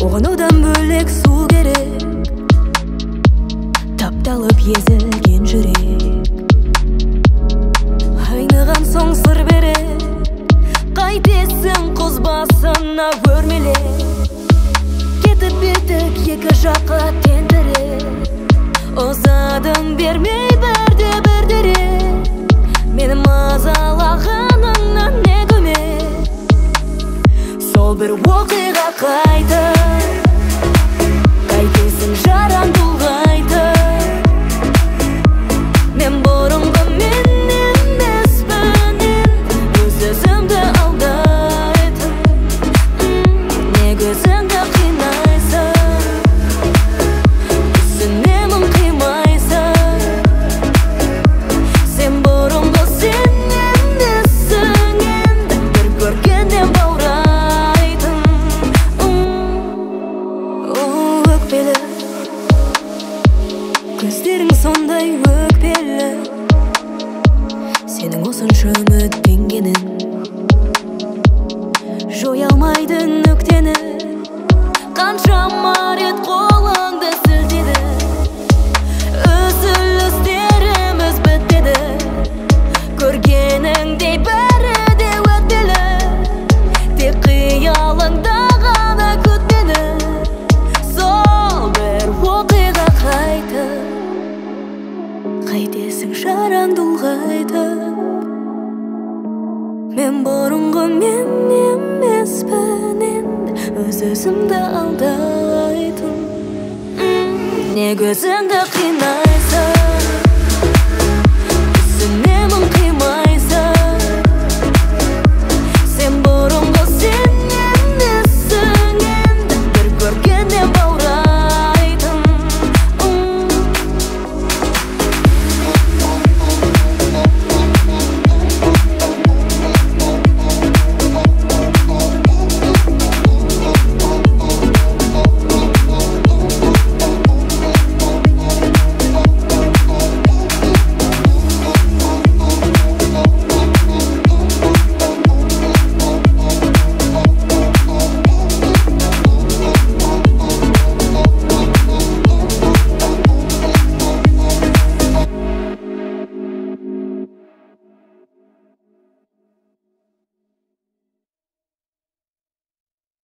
Оған одан бөлек су керек, тапталып езілген жүрек. Айныған соң сыр берек, қайтесің құз басына өрмелек. Кетіп беттік екі жаққа тентірек, ұзадың бермей бірде-бір дерек. Мені мазалағаныңнан не көмек? Сол бір оқиға қайта, қайтесің жараң тұлғайтып. Мен бұрынғы мен емеспін, өз-өзімді алдайтын. Не көзіңді қинайсың, түсінемін қимайсың. Сен бұрынғы сен емессің, енді бір көргеннен баурайтын. Өкпелі, көздерің сондай өкпелі, сенің осынша үміттенгенің жоя алмайды нүктені. Қаншама рет қолыңды сілтеді, үзілістеріміз бітпеді. Көргеніңдей бәрі де өтпелі, тек қиялыңда ғана күтпеді. Сол бір оқиға қайта, қайтесің жараң тұлғайтып. Мен бұрынғы мен емеспін, енді өз-өзімді алдайтын. Не көзіңді қинайсың,